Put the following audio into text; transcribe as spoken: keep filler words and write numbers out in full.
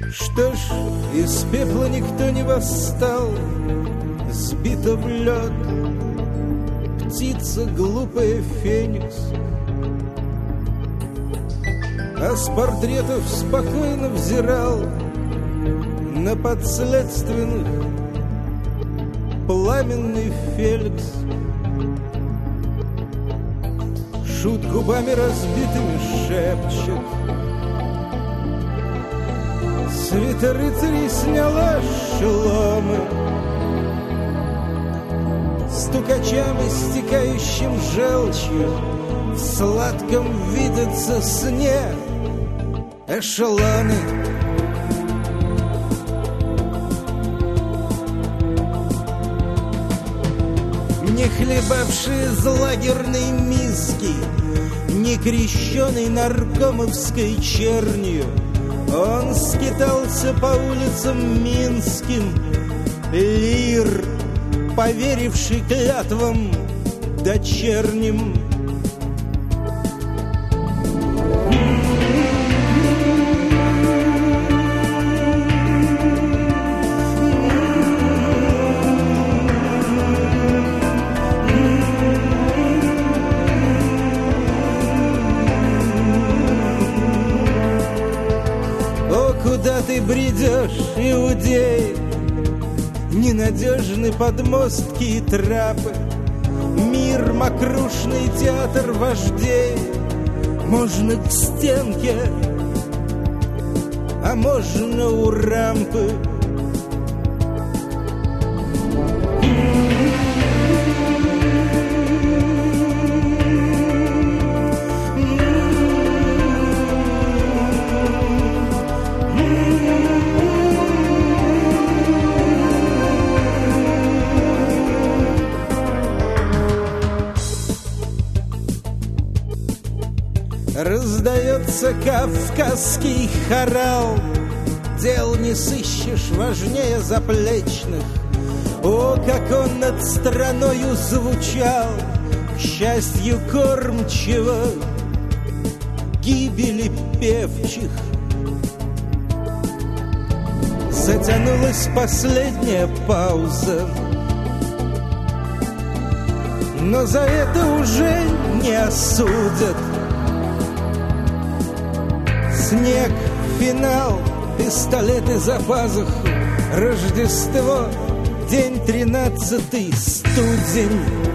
Что ж, из пепла никто не восстал, сбита в лед птица глупая феникс. А с портретов спокойно взирал на подследственных пламенный Феликс. Шут губами разбитыми шепчет: свита рыцарей сняла шеломы, стукачам, истекающим желчью, в сладком видятся сне эшелоны. Не хлебавший из лагерной миски, не крещеный наркомовской чернью, он скитался по улицам минским, лир, поверивший клятвам дочерним. Куда ты бредешь, иудей? Ненадежны подмостки и трапы, мир мокрушный, театр вождей. Можно к стенке, а можно у рампы. Раздается кавказский хорал, дел не сыщешь важнее заплечных. О, как он над страною звучал, к счастью кормчего, гибели певчих. Затянулась последняя пауза, но за это уже не осудят. Снег, финал, пистолеты за пазуху, Рождество, день тринадцатый, студень.